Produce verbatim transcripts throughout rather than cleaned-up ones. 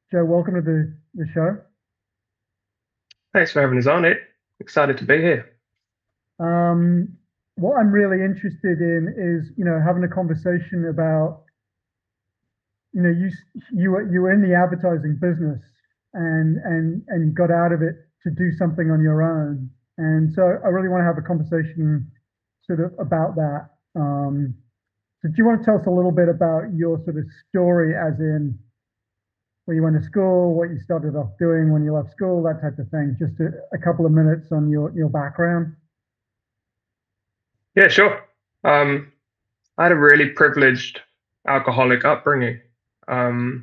Joe, welcome to the, the show. Thanks for having us on it. Excited to be here. Um, what I'm really interested in is, you know, having a conversation about, you know, you you were you were in the advertising business and and and you got out of it to do something on your own. And so I really want to have a conversation sort of about that. Um, so do you want to tell us a little bit about your sort of story, as in where you went to school, what you started off doing when you left school, that type of thing? Just a, a couple of minutes on your your background. Yeah, sure. Um, I had a really privileged alcoholic upbringing, um,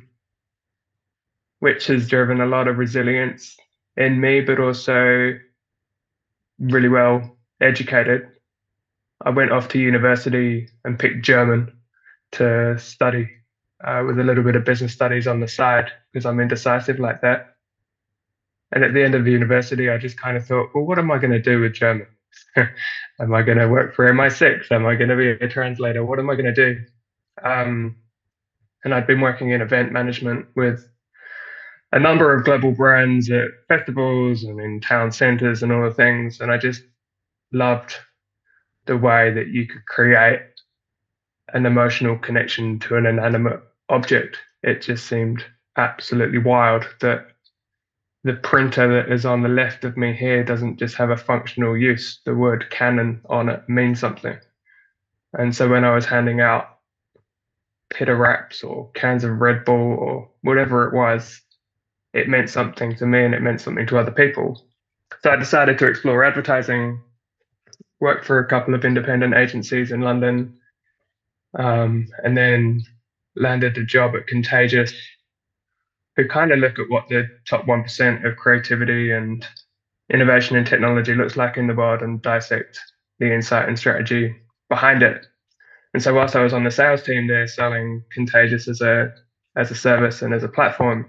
which has driven a lot of resilience in me, but also really well educated. I went off to university and picked German to study uh, with a little bit of business studies on the side because I'm indecisive like that. And at the end of the university, I just kind of thought, well, what am I going to do with German? Am I going to work for M I six? Am I going to be a translator? What am I going to do? Um, and I'd been working in event management with a number of global brands at festivals and in town centers and all the things. And I just loved the way that you could create an emotional connection to an inanimate object. It just seemed absolutely wild that the printer that is on the left of me here doesn't just have a functional use. The word Canon on it means something. And so when I was handing out pitta wraps or cans of Red Bull or whatever it was, it meant something to me and it meant something to other people. So I decided to explore advertising, worked for a couple of independent agencies in London, um, and then landed a job at Contagious, who kind of look at what the top one percent of creativity and innovation and technology looks like in the world and dissect the insight and strategy behind it. And so whilst I was on the sales team there selling Contagious as a as a service and as a platform,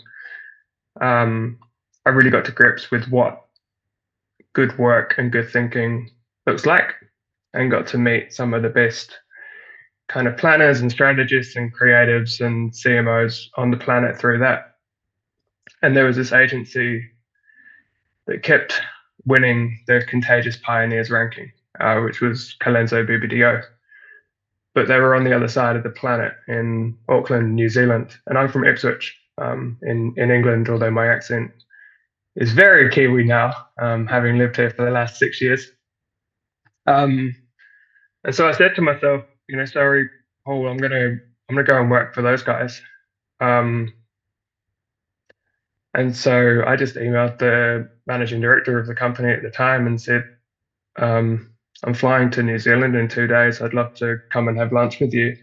um, I really got to grips with what good work and good thinking looks like and got to meet some of the best kind of planners and strategists and creatives and C M Os on the planet through that. And there was this agency that kept winning the Contagious Pioneers ranking, uh, which was Colenso B B D O. But they were on the other side of the planet in Auckland, New Zealand. And I'm from Ipswich um, in, in England, although my accent is very Kiwi now, um, having lived here for the last six years. Um, and so I said to myself, you know, sorry, Paul, I'm gonna I'm gonna go and work for those guys. Um, and so I just emailed the managing director of the company at the time and said, um, I'm flying to New Zealand in two days. I'd love to come and have lunch with you.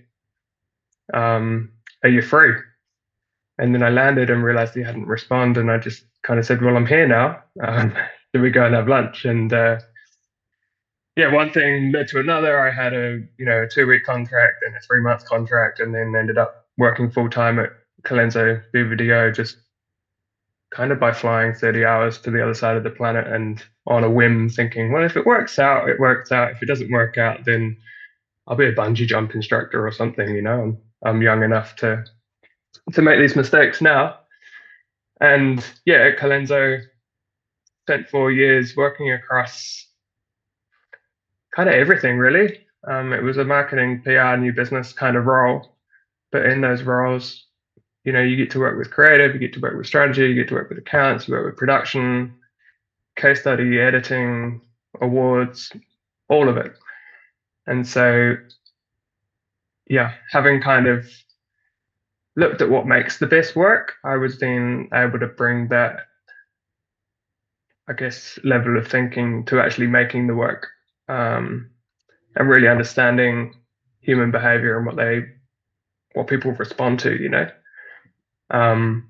Um, are you free? And then I landed and realized he hadn't responded. And I just kind of said, well, I'm here now. Um, should we go and have lunch? And uh, yeah, one thing led to another. I had a you know a two week contract and a three month contract, and then ended up working full time at Colenso B V D O just kind of by flying thirty hours to the other side of the planet and on a whim, thinking, well, if it works out, it works out. If it doesn't work out, then I'll be a bungee jump instructor or something. You know, I'm I'm young enough to to make these mistakes now. And yeah, at Colenso, spent four years working across kind of everything really. Um, it was a marketing, P R, new business kind of role. But in those roles, you know, you get to work with creative, you get to work with strategy, you get to work with accounts, you work with production, case study, editing, awards, all of it. And so, yeah, having kind of looked at what makes the best work, I was then able to bring that, I guess, level of thinking to actually making the work, um, and really understanding human behavior and what they, what people respond to, you know. Um,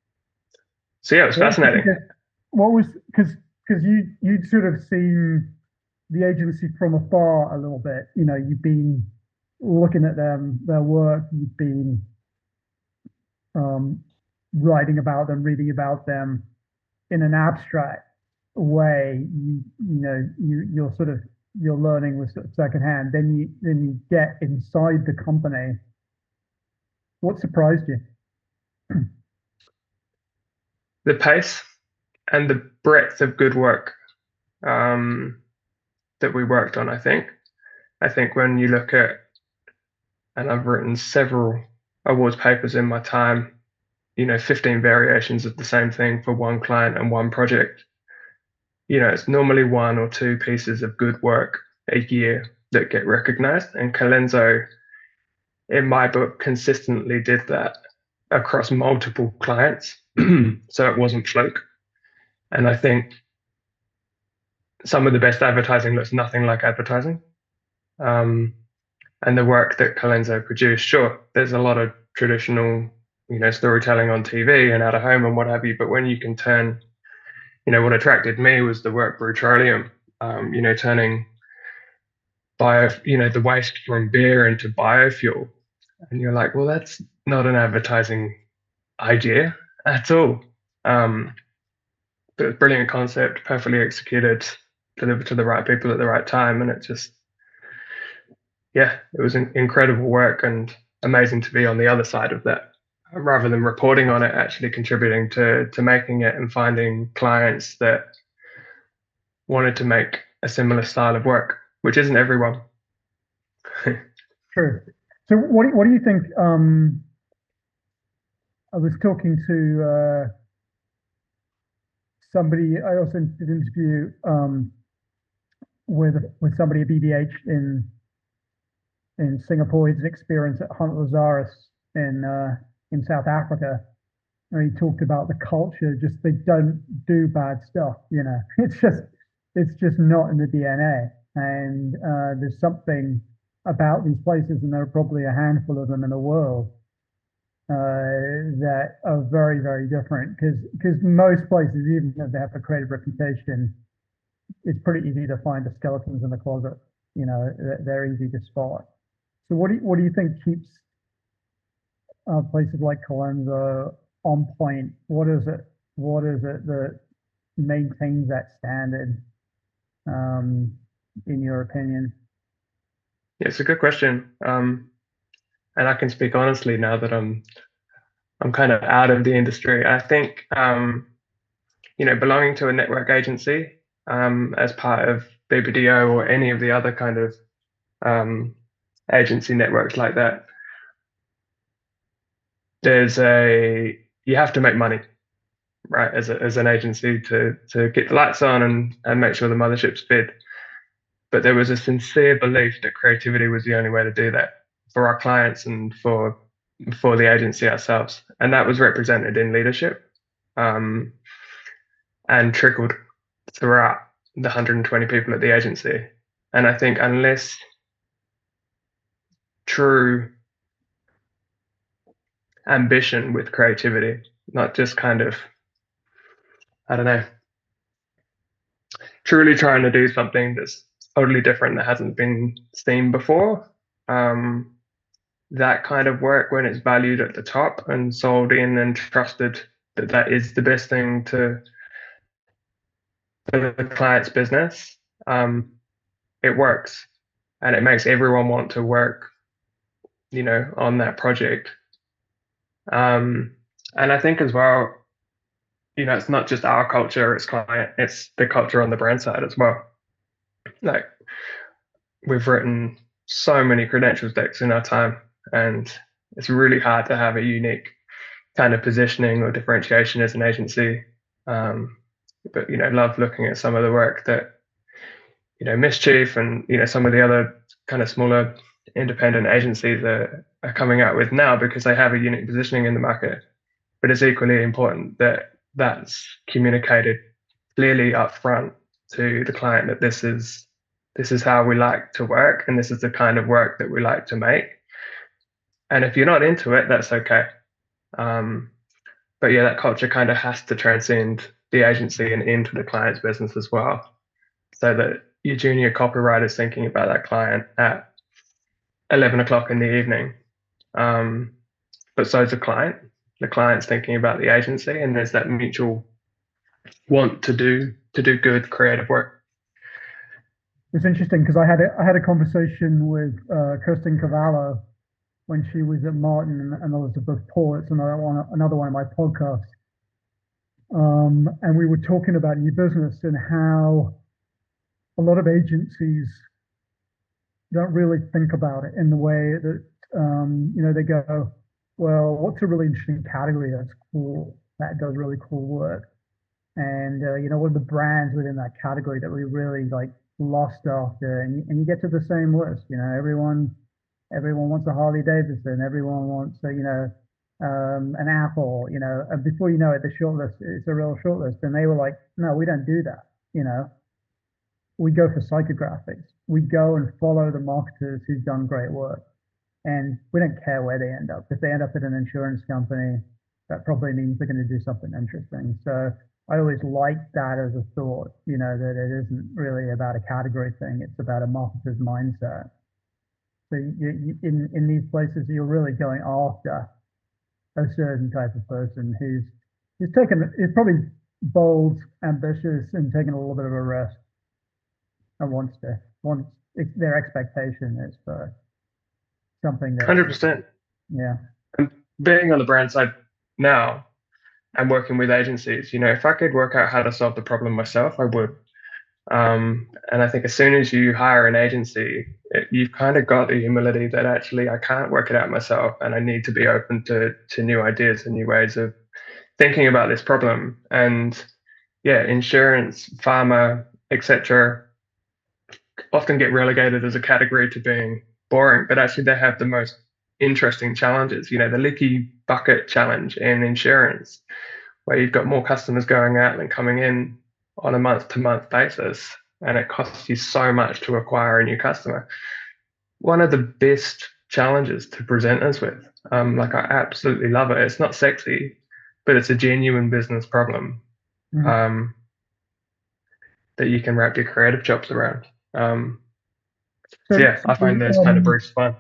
so yeah, it was Yeah, fascinating. what was because because you you'd sort of seen the agency from afar a little bit. You know, you've been looking at them, their work. You've been um, writing about them, reading about them in an abstract way. You you know you you're sort of you're learning with sort of secondhand. Then you then you get inside the company. What surprised you? the pace and the breadth of good work um, that we worked on. I think. I think when you look at, and I've written several awards papers in my time, you know, fifteen variations of the same thing for one client and one project. You know, it's normally one or two pieces of good work a year that get recognized. And Colenso, in my book, consistently did that across multiple clients. So it wasn't fluke. And I think some of the best advertising looks nothing like advertising. Um, and the work that Colenso produced, sure, there's a lot of traditional, you know, storytelling on T V and out of home and what have you. But when you can turn, you know, what attracted me was the work Brutrolium, um, you know, turning bio, you know, the waste from beer into biofuel. And you're like, well, that's not an advertising idea at all. Um, but it's a brilliant concept, perfectly executed, delivered to the right people at the right time. And it just, yeah, it was an incredible work and amazing to be on the other side of that. Rather than reporting on it, actually contributing to to making it and finding clients that wanted to make a similar style of work, which isn't everyone. True. So what do, what do you think? Um, I was talking to uh, somebody. I also did an interview um, with with somebody at B B H in in Singapore. His experience at Hunt Lazarus in uh, in South Africa. And he talked about the culture. Just they don't do bad stuff. You know, it's just it's just not in the D N A. And uh, there's something about these places, and there are probably a handful of them in the world uh, that are very, very different. Because because most places, even if they have a creative reputation, it's pretty easy to find the skeletons in the closet. You know, they're easy to spot. So what do you, what do you think keeps uh, places like Colenso on point? What is it? What is it that maintains that standard, um, in your opinion? Yeah, it's a good question. Um, and I can speak honestly now that I'm I'm kind of out of the industry. I think um, you know, belonging to a network agency um, as part of B B D O or any of the other kind of um, agency networks like that, there's a you have to make money, right? As a, as an agency to to get the lights on and and make sure the mothership's fed. But there was a sincere belief that creativity was the only way to do that for our clients and for for the agency ourselves, and that was represented in leadership um, and trickled throughout the one hundred twenty people at the agency. And I think unless true ambition with creativity, not just kind of, I don't know, truly trying to do something that's totally different that hasn't been seen before. Um, that kind of work, when it's valued at the top and sold in and trusted that that is the best thing to for the client's business, um, it works and it makes everyone want to work, you know, on that project. Um, and I think as well, you know, it's not just our culture, it's client, it's the culture on the brand side as well. Like we've written so many credentials decks in our time, and it's really hard to have a unique kind of positioning or differentiation as an agency. Um, but you know, love looking at some of the work that you know Mischief and you know some of the other kind of smaller independent agencies are, are coming out with now because they have a unique positioning in the market. But it's equally important that that's communicated clearly up front to the client that this is this is how we like to work and this is the kind of work that we like to make. And if you're not into it, that's okay. Um, but yeah, that culture kind of has to transcend the agency and into the client's business as well, so that your junior copywriter is thinking about that client at eleven o'clock in the evening. Um, but so is the client. The client's thinking about the agency, and there's that mutual want to do to do good creative work. It's interesting because I had a, I had a conversation with uh, Kirsten Cavallo when she was at Martin and Elizabeth Paul. It's another one another one of my podcasts, Um, and we were talking about new business and how a lot of agencies don't really think about it in the way that, um, you know, they go, well, what's a really interesting category that's cool, that does really cool work? And, uh, you know, what are the brands within that category that we really like lost after? And you, and you get to the same list, you know, everyone, everyone wants a Harley Davidson, everyone wants a, you know, um, an Apple, you know, and before you know it, the shortlist, it's a real shortlist. And they were like, no, we don't do that, you know, we go for psychographics. We go and follow the marketers who've done great work. And we don't care where they end up. If they end up at an insurance company, that probably means they're going to do something interesting. So I always like that as a thought, you know, that it isn't really about a category thing. It's about a marketer's mindset. So you, you, in, in these places, you're really going after a certain type of person who's, who's taken, is probably bold, ambitious, and taking a little bit of a risk and wants to, wants, their expectation is for something that, one hundred percent. yeah. And being on the brand side now and working with agencies, you know, if I could work out how to solve the problem myself, I would. Um, and I think as soon as you hire an agency, it, you've kind of got the humility that actually I can't work it out myself, and I need to be open to to new ideas and new ways of thinking about this problem. And yeah, insurance, pharma, et cetera, often get relegated as a category to being boring, but actually they have the most interesting challenges. You know, the leaky bucket challenge in insurance, where you've got more customers going out than coming in on a month to month basis, and it costs you so much to acquire a new customer. One of the best challenges to present us with. Um, like, I absolutely love it. It's not sexy, but it's a genuine business problem, Mhm. um, that you can wrap your creative chops around. Um, so So, yeah, I find those so, kind of um, briefs fun.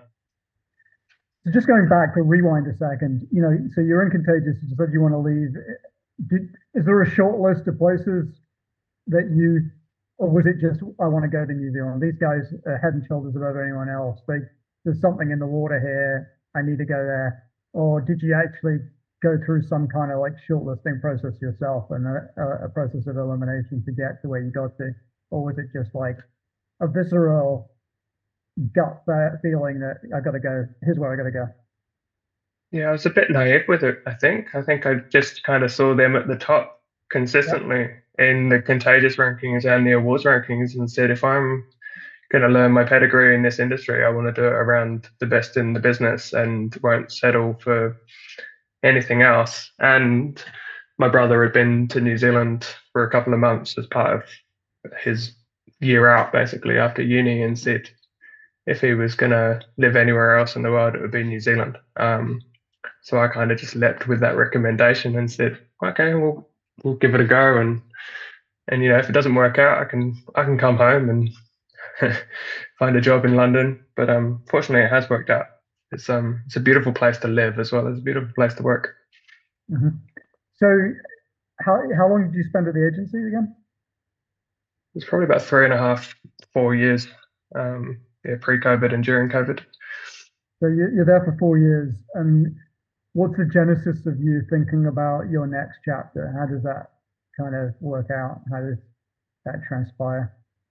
so just going back to rewind a second, you know, so you're in Contagious, you said you want to leave. Did, is there a short list of places that you, or was it just, I want to go to New Zealand? These guys are head and shoulders above anyone else. They, there's something in the water here. I need to go there. Or did you actually go through some kind of like shortlisting process yourself and a, a process of elimination to get to where you got to? Or was it just like a visceral gut feeling that I got to go, here's where I got to go? Yeah, I was a bit naive with it, I think. I think I just kind of saw them at the top Yep. consistently in the Contagious rankings and the awards rankings, and said, if I'm going to learn my pedigree in this industry, I want to do it around the best in the business and won't settle for anything else. And my brother had been to New Zealand for a couple of months as part of his year out, basically, after uni, and said if he was going to live anywhere else in the world, it would be New Zealand. Um, so I kind of just leapt with that recommendation and said, okay, we'll we'll give it a go. And and you know, if it doesn't work out, I can I can come home and find a job in London. But um, fortunately, it has worked out. It's um it's a beautiful place to live as well as a beautiful place to work. Mhm. So how how long did you spend at the agency again? It's probably about three and a half, four years. Um, yeah, pre-COVID and during COVID. So you- you're there for four years, and what's the genesis of you thinking about your next chapter? How does that kind of work out? How does that transpire?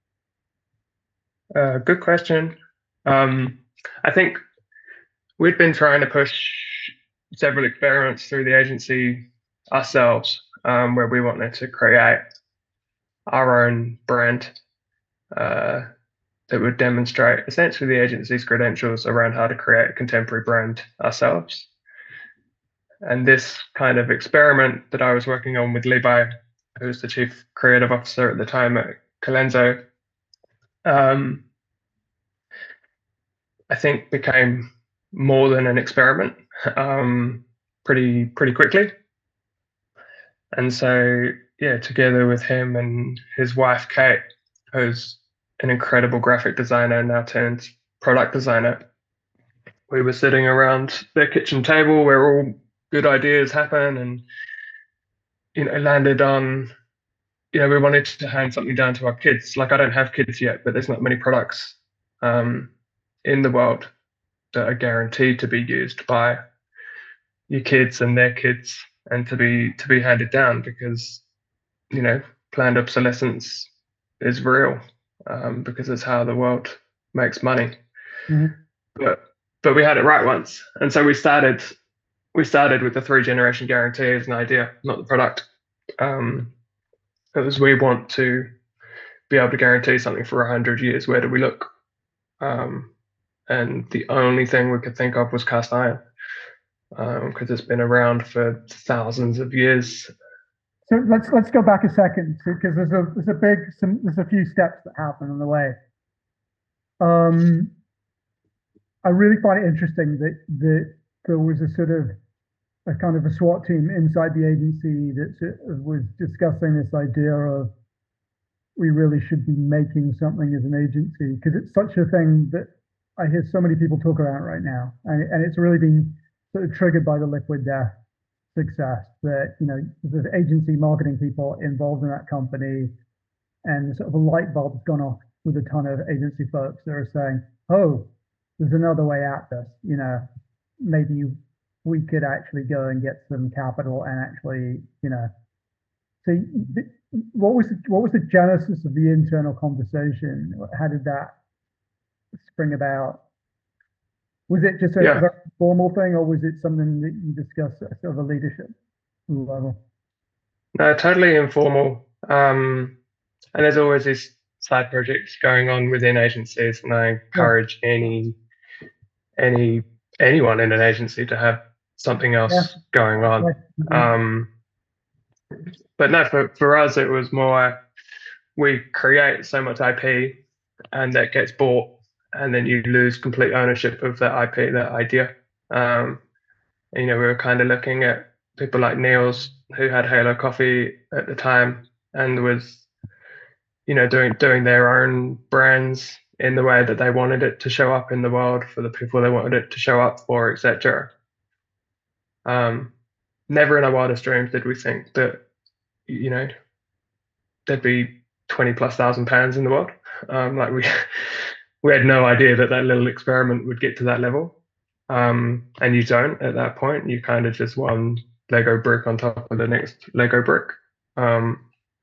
Uh, good question. Um, I think we'd been trying to push several experiments through the agency ourselves, um, where we wanted to create our own brand, uh, that would demonstrate essentially the agency's credentials around how to create a contemporary brand ourselves. And this kind of experiment that I was working on with Levi, who was the chief creative officer at the time at Colenso, um, I think became more than an experiment, um, pretty pretty quickly. And so, yeah, together with him and his wife Kate, who's an incredible graphic designer now turned product designer, we were sitting around their kitchen table where all good ideas happen, and you know, landed on, you know, we wanted to hand something down to our kids. Like, I don't have kids yet, but there's not many products um, in the world that are guaranteed to be used by your kids and their kids. and to be to be handed down, because you know planned obsolescence is real, um, because it's how the world makes money. Mhm. But but we had it right once, and so we started we started with the three generation guarantee as an idea, not the product. Um, because we want to be able to guarantee something for a hundred years. Where do we look? Um, and the only thing we could think of was cast iron, because um, it's been around for thousands of years. So let's let's go back a second because there's a there's a big some there's a few steps that happen on the way. Um, I really find it interesting that that there was a sort of a kind of a SWAT team inside the agency that sort of was discussing this idea of we really should be making something as an agency because it's such a thing that I hear so many people talk about right now, and, and it's really been sort of triggered by the Liquid Death success that you know the agency marketing people involved in that company, and sort of a light bulb's gone off with a ton of agency folks that are saying, "Oh, there's another way at this. You know, maybe we could actually go and get some capital and actually, you know." So, what was the, what was the genesis of the internal conversation? How did that spring about? Was it just a Yeah, very formal thing, or was it something that you discussed at sort of a leadership level? no, totally informal. Um, and there's always these side projects going on within agencies, and I Yeah, encourage any any anyone in an agency to have something yeah, else going on. yeah. Mhm. Um, but no, for, for us, it was more we create so much I P and that gets bought, and then you lose complete ownership of that I P, that idea. Um, and, you know, we were kind of looking at people like Niels, who had Halo Coffee at the time and was, you know, doing doing their own brands in the way that they wanted it to show up in the world for the people they wanted it to show up for, et cetera. Um, never in our wildest dreams did we think that, you know, there'd be twenty plus thousand pounds in the world. Um, like we we had no idea that that little experiment would get to that level. Um, and you don't at that point. You kind of just one Lego brick on top of the next Lego brick. Um,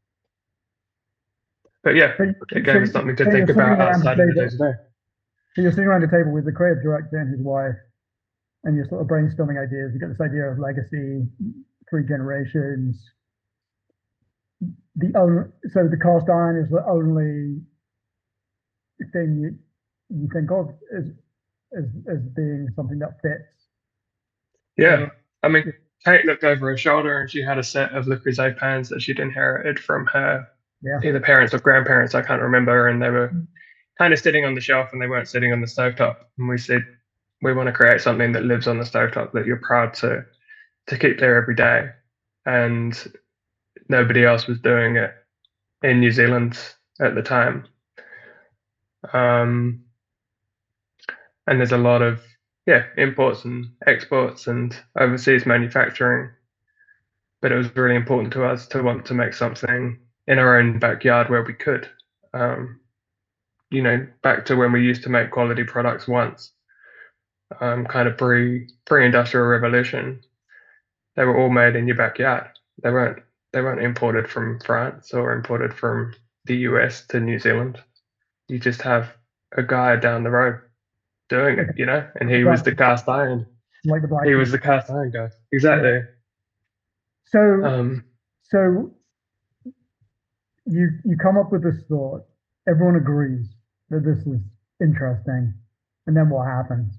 but yeah, So, it so, gave us something to so you're think sitting about around the outside of the day table. to day. So you're sitting around the table with the creative director and his wife, and you're sort of brainstorming ideas. You've got this idea of legacy, three generations. The only so the cast iron is the only thing you, you think of as as as being something that fits. Yeah, Or I mean, Kate looked over her shoulder and she had a set of Le Creuset pans that she'd inherited from her yeah, either parents or grandparents. I can't remember, and they were kind of sitting on the shelf and they weren't sitting on the stovetop. And we said, we want to create something that lives on the stovetop that you're proud to to keep there every day. And nobody else was doing it in New Zealand at the time. Um, and there's a lot of yeah imports and exports and overseas manufacturing. But it was really important to us to want to make something in our own backyard where we could. Um, you know, back to when we used to make quality products once, um, kind of pre pre industrial revolution. They were all made in your backyard. They weren't they weren't imported from France or imported from the U S to New Zealand. You just have a guy down the road doing like it, you know, and a he was black, the cast iron. like the He blacksmith. was the cast iron guy. Yeah. Exactly. So Um, so you you come up with this thought. Everyone agrees that this is interesting, and then what happens?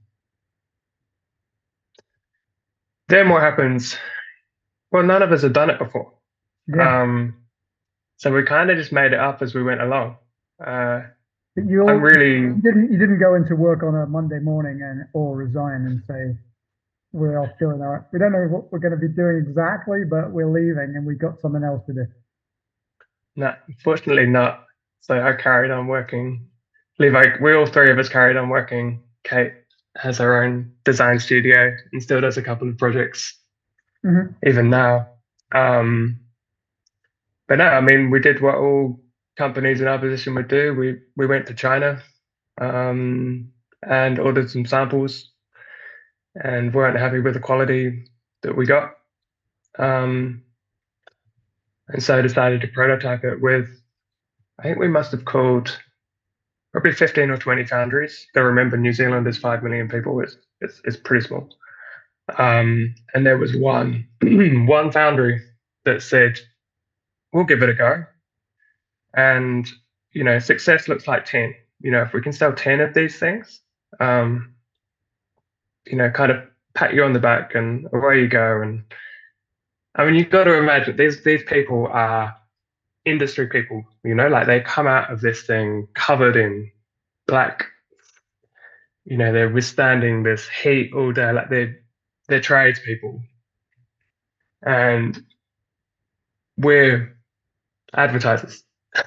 then what happens? Well, none of us had done it before. Yeah. Um, so we kind of just made it up as we went along. Uh, But you I'm all really you didn't you didn't go into work on a Monday morning and or resign and say we're off doing our we don't know what we're going to be doing exactly, but we're leaving and we've got something else to do. not, fortunately not. So I carried on working. Levi, we all three of us carried on working. Kate has her own design studio and still does a couple of projects Hmm. even now. Um, but no, I mean, we did what all companies in our position would do. We we went to China, um, and ordered some samples and weren't happy with the quality that we got. Um, and so I decided to prototype it with, I think we must have called probably fifteen or twenty foundries. I remember New Zealand is five million people. It's, it's, it's pretty small. Um, and there was one, one foundry that said, we'll give it a go. And, you know, success looks like ten. You know, if we can sell ten of these things, um, you know, kind of pat you on the back and away you go. And I mean, you've got to imagine these these people are industry people, you know, like they come out of this thing covered in black, you know, they're withstanding this heat all day, like they're they're tradespeople. And we're advertisers.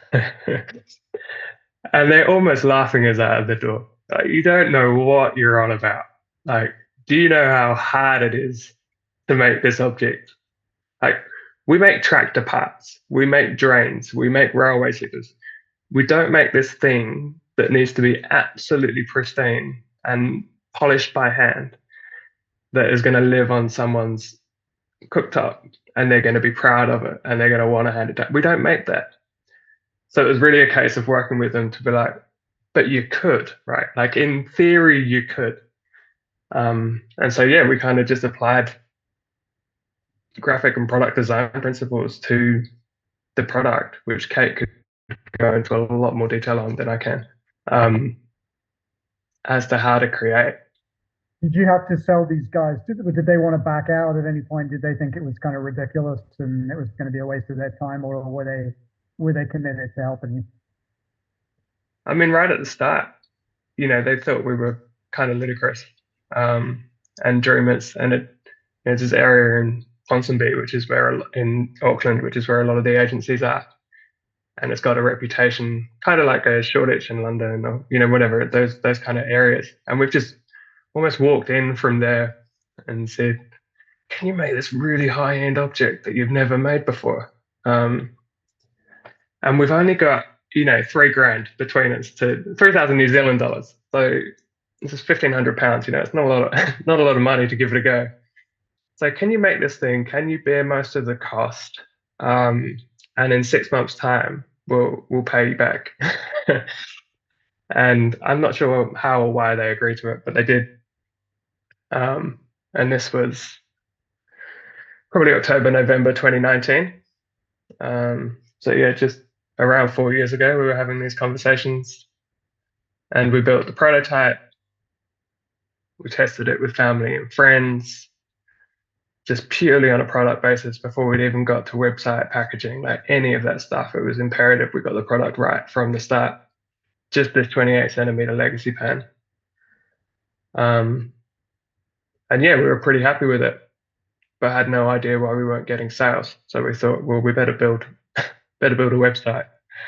And they're almost laughing us out of the door. Like, you don't know what you're on about. Like, do you know how hard it is to make this object? Like, we make tractor parts, we make drains, we make railway slippers. We don't make this thing that needs to be absolutely pristine and polished by hand that is going to live on someone's cooktop and they're going to be proud of it and they're going to want to hand it down. We don't make that. So it was really a case of working with them to be like, but you could, right? Like in theory, you could. Um, and so, yeah, we kind of just applied graphic and product design principles to the product, which Kate could go into a lot more detail on than I can, um, as to how to create. Did you have to sell these guys? Did, did they want to back out at any point? Did they think it was kind of ridiculous and it was going to be a waste of their time, or were they were they committed to helping you? I mean, right at the start, you know, they thought we were kind of ludicrous, um, and dreamers, and it, there's this area in Ponsonby, which is where in Auckland, which is where a lot of the agencies are, and it's got a reputation, kind of like a Shoreditch in London, or you know, whatever those those kind of areas. And we've just almost walked in from there and said, "Can you make this really high-end object that you've never made before?" Um, and we've only got, you know, three grand between us to three thousand New Zealand dollars. So this is fifteen hundred pounds. You know, it's not a lot of not a lot of money to give it a go. So can you make this thing? Can you bear most of the cost? Um, and in six months' time, we'll we'll pay you back. And I'm not sure how or why they agreed to it, but they did. Um, and this was probably October, November twenty nineteen. Um, so yeah, just around four years ago, we were having these conversations, and we built the prototype. We tested it with family and friends, just purely on a product basis before we'd even got to website packaging, like any of that stuff. It was imperative we got the product right from the start. Just this twenty-eight centimeter legacy pen. Um, and yeah, we were pretty happy with it, but had no idea why we weren't getting sales. So we thought, well, we better build, better build a website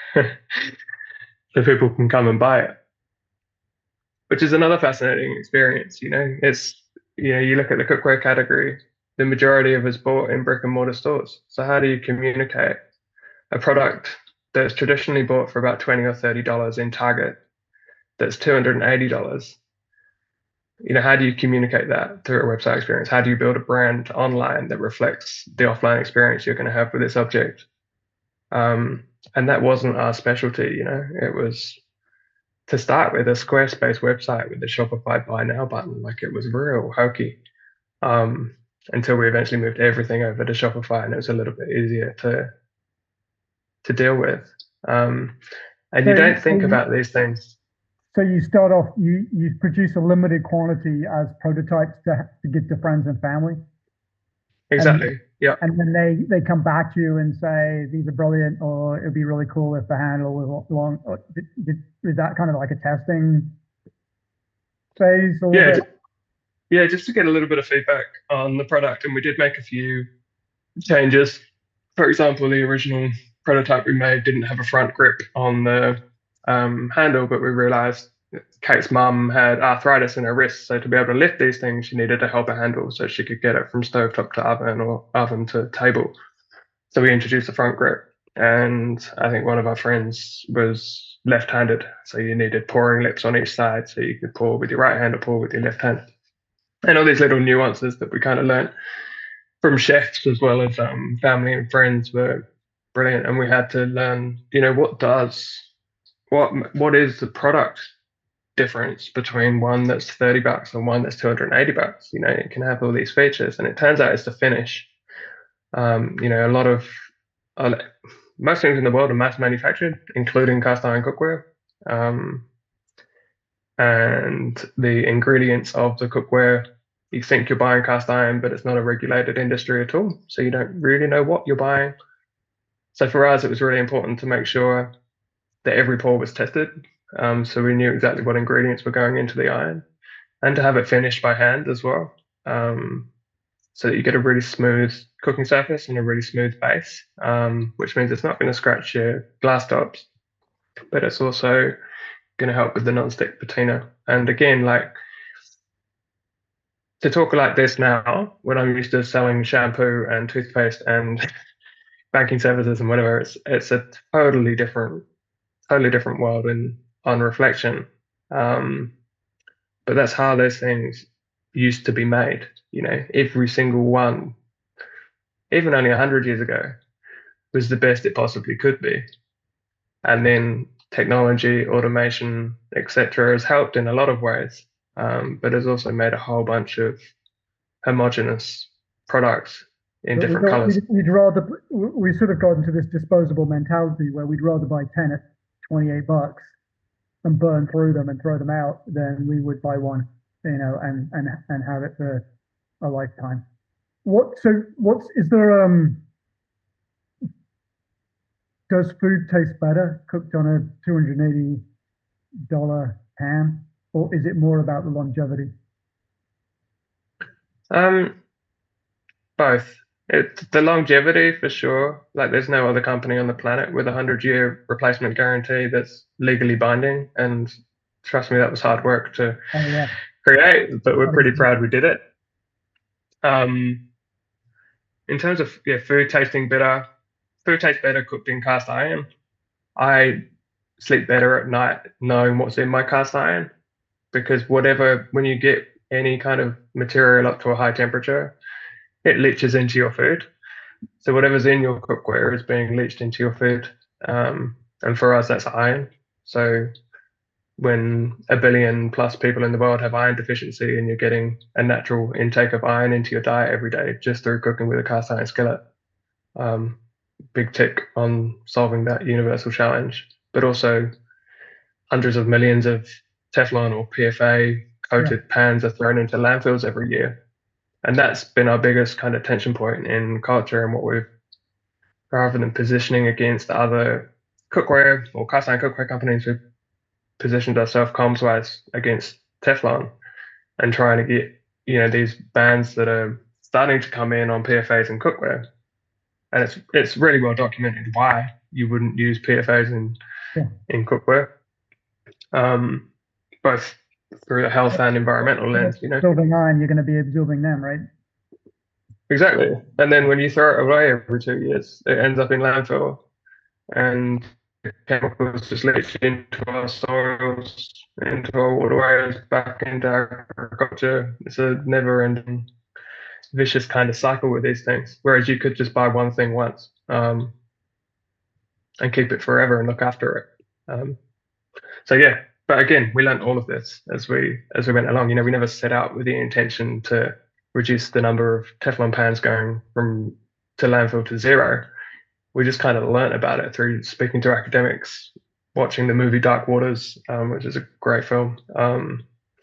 so people can come and buy it, which is another fascinating experience. You know, it's, you know, you look at the cookware category, the majority of us bought in brick and mortar stores. So how do you communicate a product that's traditionally bought for about twenty or thirty dollars in Target that's two hundred eighty dollars? You know, how do you communicate that through a website experience? How do you build a brand online that reflects the offline experience you're going to have with this object? Um, and that wasn't our specialty. You know, it was to start with a Squarespace website with the Shopify buy now button. Like, it was real hokey. Um, until we eventually moved everything over to Shopify, and it was a little bit easier to to deal with. Um, and so you don't think so you, about these things. So you start off, you you produce a limited quantity as prototypes to, to give to friends and family. Exactly. And, yeah. And then they they come back to you and say, these are brilliant, or it'd be really cool if the handle was long. Is that kind of like a testing phase? A yeah. Bit? Yeah, just to get a little bit of feedback on the product. And we did make a few changes. For example, the original prototype we made didn't have a front grip on the um, handle, but we realized Kate's mum had arthritis in her wrist. So to be able to lift these things, she needed a helper handle so she could get it from stovetop to oven or oven to table. So we introduced a front grip. And I think one of our friends was left-handed. So you needed pouring lips on each side. So you could pour with your right hand or pour with your left hand. And all these little nuances that we kind of learned. from chefs as well as um, family and friends were brilliant, and we had to learn, you know, what does what what is the product difference between one that's thirty bucks and one that's two hundred eighty bucks. You know, it can have all these features, and it turns out it's the finish. Um, you know, a lot of uh, most things in the world are mass manufactured, including cast iron cookware. Um, and the ingredients of the cookware, you think you're buying cast iron, but it's not a regulated industry at all. So you don't really know what you're buying. So for us, it was really important to make sure that every pour was tested. Um, so we knew exactly what ingredients were going into the iron and to have it finished by hand as well. Um, so that you get a really smooth cooking surface and a really smooth base, um, which means it's not going to scratch your glass tops, but it's also going to help with the non-stick patina. And again, like to talk like this now, when I'm used to selling shampoo and toothpaste and banking services and whatever, it's it's a totally different, totally different world in on reflection. Um, but that's how those things used to be made. You know, every single one, even only a hundred years ago, was the best it possibly could be. And then technology, automation, et cetera, has helped in a lot of ways, um, but has also made a whole bunch of homogeneous products in But we different don't, colors. we'd, we'd rather, we sort of got into this disposable mentality where we'd rather buy ten at twenty-eight bucks and burn through them and throw them out than we would buy one, you know, and, and, and have it for a lifetime. What, so what's, is there, um, does food taste better cooked on a two hundred eighty dollars pan, or is it more about the longevity? Um, both. It, the longevity for sure. Like, there's no other company on the planet with a hundred year replacement guarantee that's legally binding. And trust me, that was hard work to Oh yeah, create, but we're that is pretty good. proud we did it. Um, in terms of yeah, food tasting better, food tastes better cooked in cast iron. I sleep better at night knowing what's in my cast iron because whatever, when you get any kind of material up to a high temperature, it leaches into your food. So whatever's in your cookware is being leached into your food. Um, and for us, that's iron. So when a billion plus people in the world have iron deficiency and you're getting a natural intake of iron into your diet every day just through cooking with a cast iron skillet, um, big tick on solving that universal challenge. But also, hundreds of millions of Teflon or P F A Yeah. coated pans are thrown into landfills every year. And that's been our biggest kind of tension point in culture and what we've, rather than positioning against other cookware or cast iron cookware companies, we've positioned ourselves comms wise against Teflon and trying to get, you know, these bans that are starting to come in on P F As and cookware. And it's it's really well documented why you wouldn't use P F As in Yeah. in cookware, um, both through a health and environmental lens. You know, Absorbing iron, you're going to be absorbing them, right? exactly. And then when you throw it away every two years, it ends up in landfill, and the chemicals just leach into our soils, into our waterways, back into agriculture. It's a never-ending, vicious kind of cycle with these things. Whereas you could just buy one thing once, um, and keep it forever and look after it. Um, so yeah, but again, we learned all of this as we as we went along. You know, we never set out with the intention to reduce the number of Teflon pans going from to landfill to zero. We just kind of learned about it through speaking to academics, watching the movie Dark Waters, um, which is a great film, um,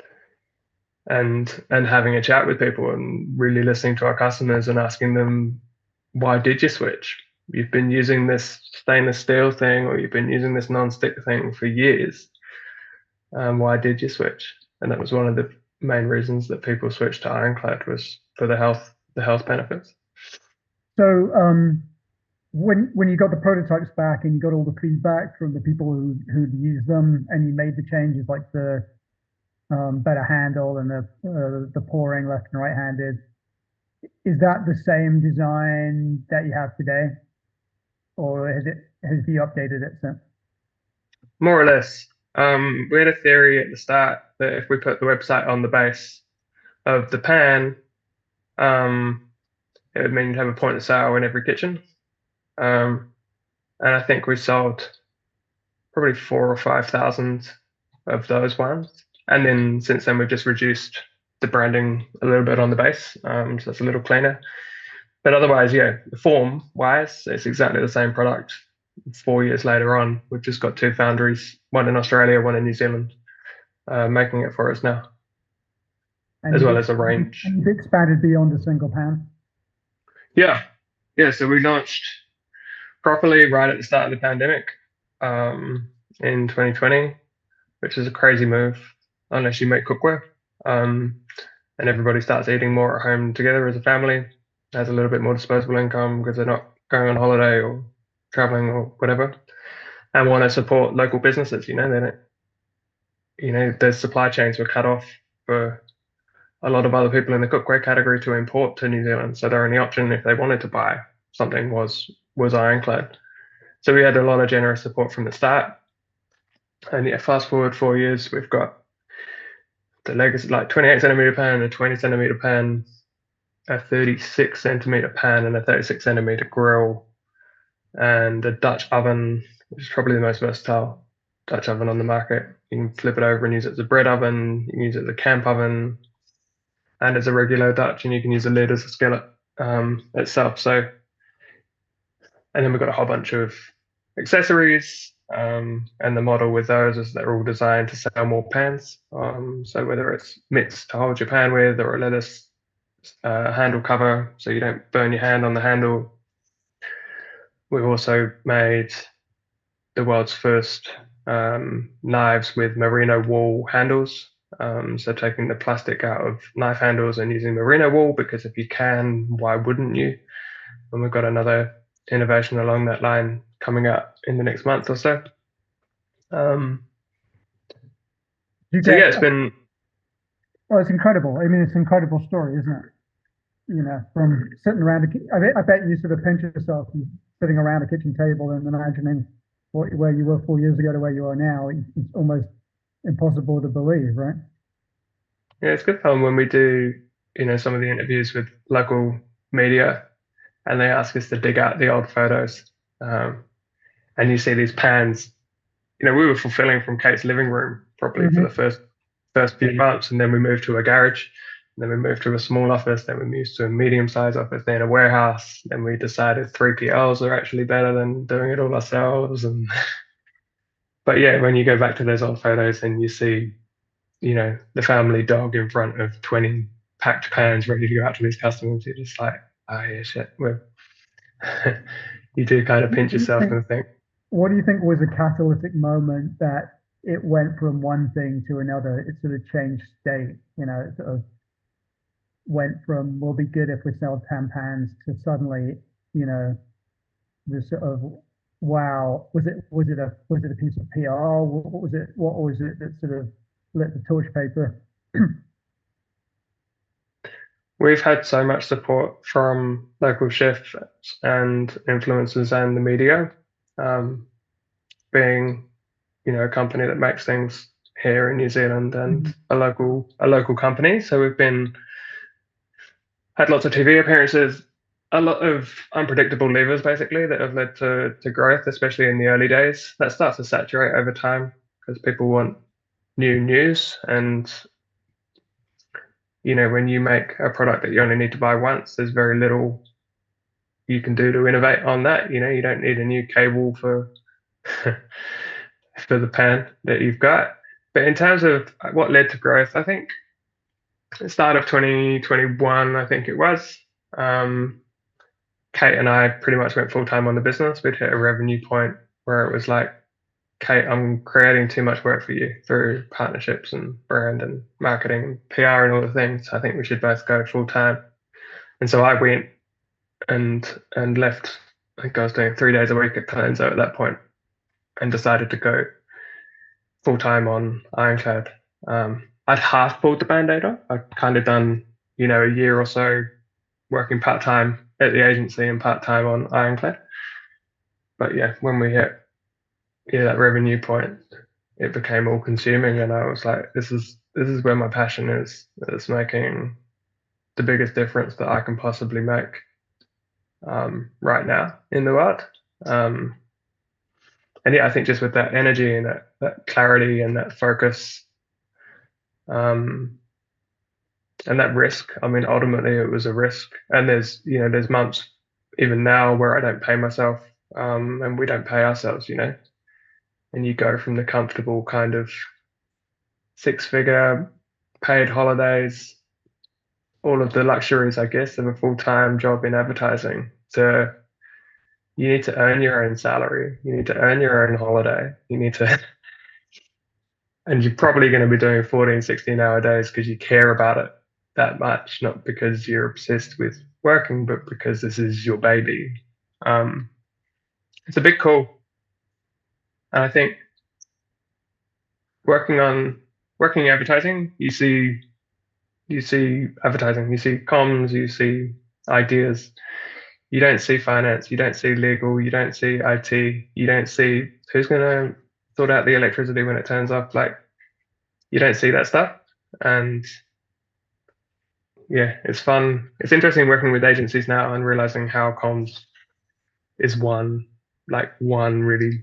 and and having a chat with people and really listening to our customers and asking them, why did you switch? You've been using this stainless steel thing or you've been using this non-stick thing for years. Um, why did you switch? And that was one of the main reasons that people switched to Ironclad, was for the health the health benefits. So um, when when you got the prototypes back and you got all the feedback from the people who who'd used them and you made the changes like the um, better handle and the uh, the pouring left and right handed, is that the same design that you have today, or has it has you updated it since? More or less. Um, we had a theory at the start that if we put the website on the base of the pan, um, it would mean you'd have a point of sale in every kitchen. Um, and I think we sold probably four or five thousand of those ones. And then since then, we've just reduced the branding a little bit on the base, um, so it's a little cleaner. But otherwise, yeah, form wise, it's exactly the same product. Four years later on, we've just got two foundries, one in Australia, one in New Zealand, uh, making it for us now, And as you've well as a expanded, range. and you've expanded beyond a single pan. Yeah, yeah. So we launched properly right at the start of the pandemic um, in twenty twenty, which is a crazy move unless you make cookware. Um, and everybody starts eating more at home together as a family, has a little bit more disposable income because they're not going on holiday or traveling or whatever, and want to support local businesses. You know, they don't, you know, the supply chains were cut off for a lot of other people in the cookware category to import to New Zealand. So their only option if they wanted to buy something was was Ironclad. So we had a lot of generous support from the start. And yeah, fast forward four years, we've got the legacy like twenty-eight centimeter pan, a twenty centimeter pan, a thirty-six centimeter pan, and a thirty-six centimeter grill, and a Dutch oven, which is probably the most versatile Dutch oven on the market. You can flip it over and use it as a bread oven, you can use it as a camp oven, and as a regular Dutch, and you can use the lid as a skillet um, itself. So, and then we've got a whole bunch of accessories. Um, and the model with those is they're all designed to sell more pans. Um, so whether it's mitts to hold your pan with, or a lettuce uh, handle cover, so you don't burn your hand on the handle. We've also made the world's first um, knives with merino wool handles. Um, so taking the plastic out of knife handles and using merino wool, because if you can, why wouldn't you? And we've got another innovation along that line coming out in the next month or so. Um, You so get, yeah, it's been. oh, it's incredible. I mean, it's an incredible story, isn't it? You know, from sitting around, a, I, bet, I bet you sort of pinch yourself and sitting around a kitchen table and imagining what, where you were four years ago to where you are now. It's almost impossible to believe, right? Yeah, it's good fun when we do, you know, some of the interviews with local media, and they ask us to dig out the old photos, um, and you see these pans. You know, we were fulfilling from Kate's living room probably for Mm-hmm. the first first few months, and then we moved to a garage, and then we moved to a small office, then we moved to a medium-sized office, then a warehouse. Then we decided three P Ls are actually better than doing it all ourselves. And but yeah, when you go back to those old photos and you see, you know, the family dog in front of twenty packed pans ready to go out to these customers, you're just like, oh yeah, shit. We're you do kind of What pinch do you yourself think? and think, What do you think was a catalytic moment that it went from one thing to another? It sort of changed state. You know, it sort of went from "we'll be good if we sell ten pans" to suddenly, you know, this sort of wow. Was it was it a was it a piece of P R? What, what was it? What was it that sort of lit the torch paper? we've had so much support from local chefs and influencers and the media. Um, being, you know, a company that makes things here in New Zealand and Mhm. a local a local company. So we've been had lots of T V appearances, a lot of unpredictable levers basically that have led to to growth, especially in the early days. That starts to saturate over time because people want new news. And you know, when you make a product that you only need to buy once, there's very little you can do to innovate on that. You know, you don't need a new cable for for the pan that you've got. But in terms of what led to growth, I think at the start of twenty twenty-one, I think it was, um, Kate and I pretty much went full time on the business. We'd hit a revenue point where it was like, Kate, I'm creating too much work for you through partnerships and brand and marketing and P R and all the things. I think we should both go full time. And so I went and and left. I think I was doing three days a week at Palenzo at that point, and decided to go full time on Ironclad. Um, I'd half pulled the band-aid off. I'd kind of done, you know, a year or so working part time at the agency and part time on Ironclad. But yeah, when we hit yeah that revenue point, it became all consuming, and I was like, this is this is where my passion is. It's making the biggest difference that I can possibly make. um, right now in the world. Um, and yeah, I think just with that energy and that, that clarity and that focus, um, and that risk, I mean, ultimately it was a risk. And there's, you know, there's months even now where I don't pay myself, um, and we don't pay ourselves, you know, and you go from the comfortable kind of six figure paid holidays, all of the luxuries, I guess, of a full time job in advertising to you need to earn your own salary. You need to earn your own holiday. You need to, and you're probably going to be doing fourteen, sixteen hour days because you care about it that much, not because you're obsessed with working, but because this is your baby. Um, it's a big call. And I think working on working in advertising, you see you see advertising, you see comms, you see ideas. You don't see finance, you don't see legal, you don't see I T, you don't see who's going to sort out the electricity when it turns off. Like, you don't see that stuff. And yeah, it's fun. It's interesting working with agencies now and realizing how comms is one, like one really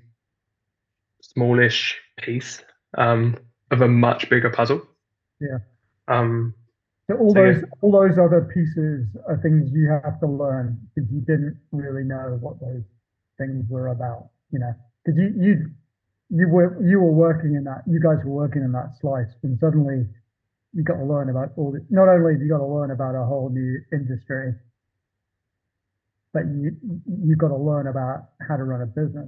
smallish piece um, of a much bigger puzzle. Yeah. Um, So all so yeah, those all those other pieces are things you have to learn because you didn't really know what those things were about, you know. Because you you you were you were working in that, you guys were working in that slice, and suddenly you got to learn about all the, not only have you got to learn about a whole new industry, but you you've got to learn about how to run a business.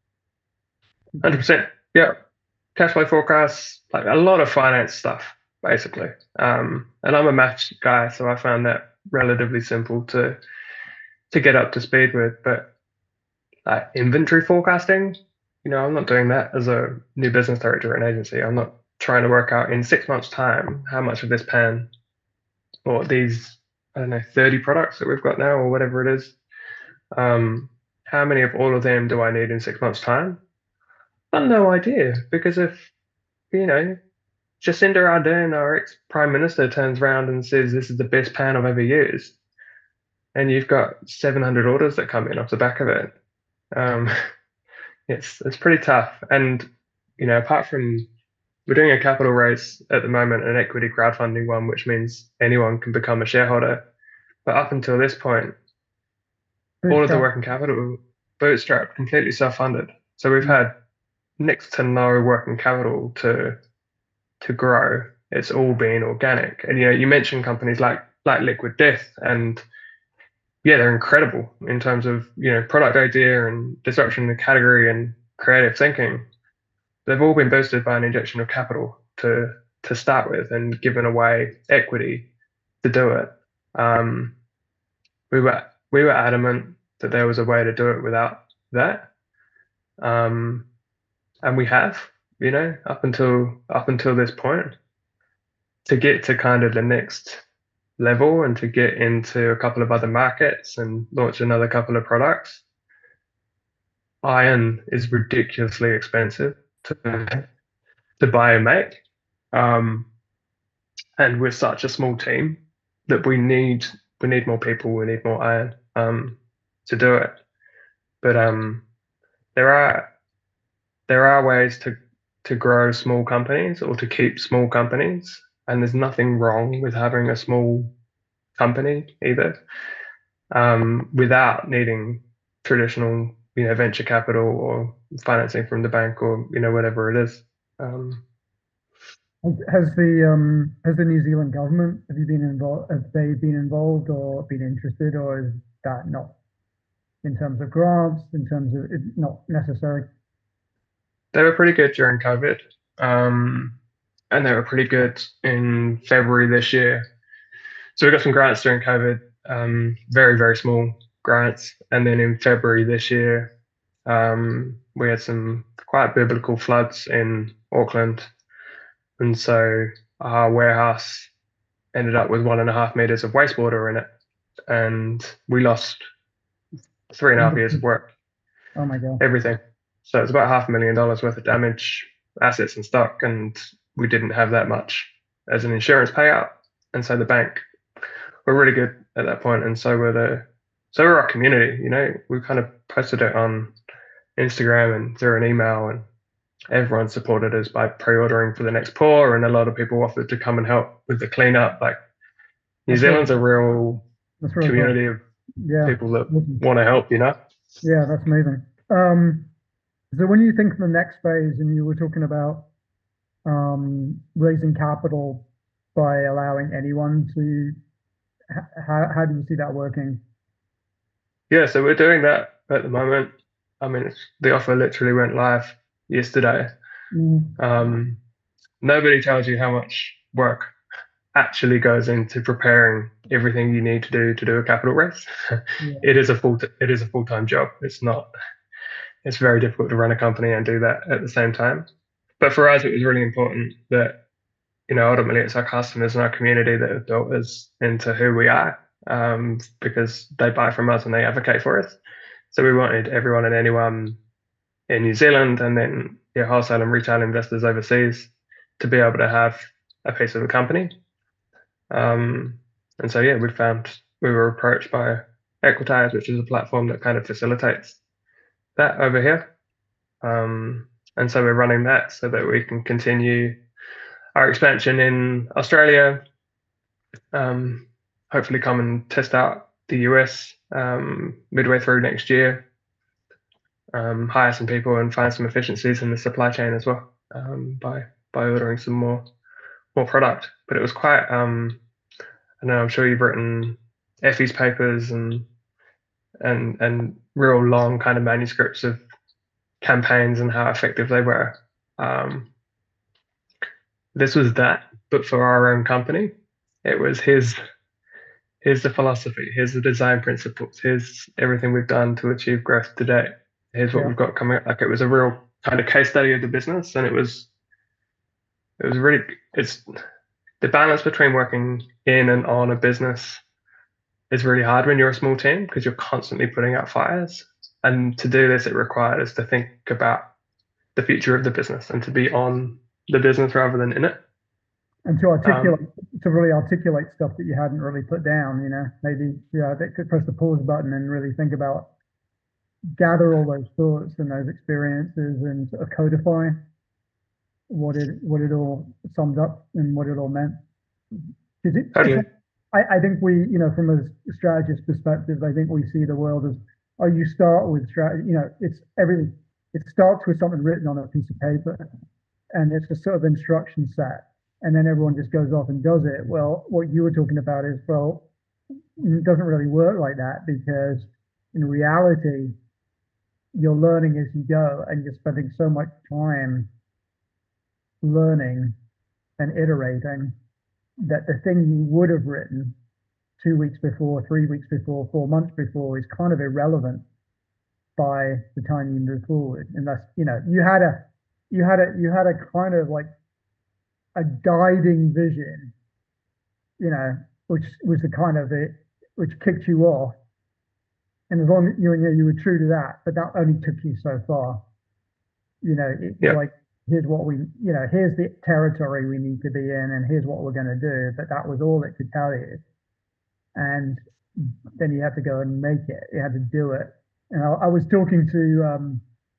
one hundred percent. Yeah, cash flow forecasts, like a lot of finance stuff, basically. Um, and I'm a maths guy, so I found that relatively simple to to get up to speed with. But like inventory forecasting, you know, I'm not doing that as a new business director at an agency. I'm not trying to work out in six months' time how much of this pan or these, I don't know, thirty products that we've got now or whatever it is. Um, how many of all of them do I need in six months' time? I've no idea because if, you know, Jacinda Ardern, our ex prime minister, turns around and says this is the best pan I've ever used, and you've got seven hundred orders that come in off the back of it, um, it's it's pretty tough. And you know, apart from we're doing a capital raise at the moment, an equity crowdfunding one, which means anyone can become a shareholder. But up until this point, all of the Bootstrap. working capital bootstrapped, completely self-funded. So we've Mm. had next to no working capital to to grow. It's all been organic. And you know, you mentioned companies like like Liquid Death, and yeah, they're incredible in terms of you know product idea and disruption in the category and creative thinking. They've all been boosted by an injection of capital to to start with and given away equity to do it. Um, we were we were adamant that there was a way to do it without that, um, and we have, you know, up until up until this point, to get to kind of the next level and to get into a couple of other markets and launch another couple of products. Iron is ridiculously expensive to to buy and make. Um, and we're such a small team that we need we need more people, we need more iron um, to do it. But um, there are there are ways to to grow small companies or to keep small companies, and there's nothing wrong with having a small company either, um, without needing traditional, you know, venture capital or financing from the bank or you know whatever it is. Um, Has has the um has the New Zealand government, have you been involved, have they been involved or been interested, or is that not in terms of grants, in terms of it not necessary? they were pretty good during COVID, um, and they were pretty good in February this year. So we got some grants during COVID, um, very very small grants, and then in February this year, um, we had some quite biblical floods in Auckland, and so our warehouse ended up with one and a half meters of wastewater in it, and we lost three and a half years of work, Oh my God. everything. So it's about half a million dollars worth of damage, assets and stock, and we didn't have that much as an insurance payout. And so the bank were really good at that point, and so were the so we're our community, you know, we kind of posted it on Instagram and through an email, and everyone supported us by pre-ordering for the next pour, and a lot of people offered to come and help with the cleanup. Like New That's really, Zealand's a real that's really cool. community of Yeah. people that Awesome. want to help, you know. Yeah, that's amazing. Um, so when you think of the next phase, and you were talking about um, raising capital by allowing anyone to, h- how how do you see that working? Yeah, so we're doing that at the moment. I mean, it's, the offer literally went live yesterday. Mm, Um, Nobody tells you how much work actually goes into preparing everything you need to do to do a capital raise. yeah, It is a full it is a full time job. It's not. It's very difficult to run a company and do that at the same time. But for us, it was really important that, you know, ultimately it's our customers and our community that have built us into who we are, um, because they buy from us and they advocate for us. So we wanted everyone and anyone in New Zealand, and then yeah, wholesale and retail investors overseas, to be able to have a piece of the company. Um, and so yeah, we found we were approached by Equitize, which is a platform that kind of facilitates that over here. Um, and so we're running that so that we can continue our expansion in Australia. Um, Hopefully, come and test out the U S um, midway through next year. Um, hire some people and find some efficiencies in the supply chain as well, um, by by ordering some more more product. But it was quite. Um, I know I'm sure you've written Effie's papers and and and real long kind of manuscripts of campaigns and how effective they were. Um, this was that, but for our own company, it was his here's the philosophy, here's the design principles, here's everything we've done to achieve growth today. Here's what yeah, we've got coming up. Like it was a real kind of case study of the business, and it was it was really it's the balance between working in and on a business is really hard when you're a small team because you're constantly putting out fires. And to do this, it required us to think about the future of the business and to be on the business rather than in it. and to Um, articulate, to really articulate stuff that you hadn't really put down, you know, maybe, yeah, they could press the pause button and really think about, gather all those thoughts and those experiences and sort of codify what it, what it all summed up and what it all meant. Because it, it's, Totally. I, I think we, you know, from a strategist perspective, I think we see the world as, oh, you start with strategy, you know, it's everything, it starts with something written on a piece of paper and it's a sort of instruction set. And then everyone just goes off and does it. Well, what you were talking about is, well, it doesn't really work like that because in reality, you're learning as you go and you're spending so much time learning and iterating that the thing you would have written two weeks before, three weeks before, four months before is kind of irrelevant by the time you move forward. Unless, you know, you had a you had a you had a kind of like a guiding vision, you know, which was the kind of it which kicked you off. And as long as you, you know, you were true to that, but that only took you so far. You know, it's Yeah. like, here's what we, you know, here's the territory we need to be in, and here's what we're going to do. But that was all it could tell you. And then you had to go and make it. You had to do it. And I, I was talking to, um,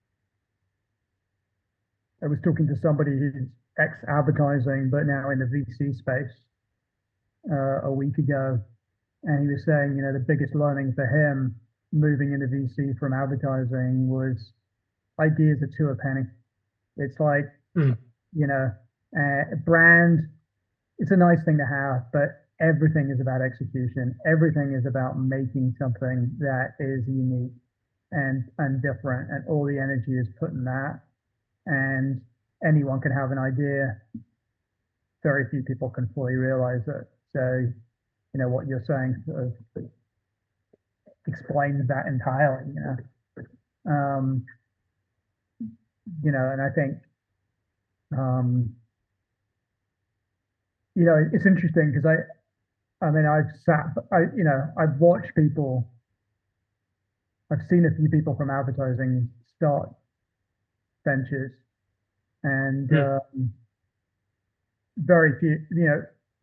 I was talking to somebody who's ex-advertising, but now in the V C space, uh, a week ago, and he was saying, you know, the biggest learning for him moving into V C from advertising was ideas are to a penny. It's like, Mm. you know, uh, brand, it's a nice thing to have, but everything is about execution. Everything is about making something that is unique and and different, and all the energy is put in that. And anyone can have an idea. Very few people can fully realize it. So, you know, what you're saying sort of explains that entirely, you know. Um, you know, and I think, um, you know, it's interesting because I, I mean, I've sat, I, you know, I've watched people, I've seen a few people from advertising start ventures, and Mm. um, very few, you know, it, it surprises me how few people have done it.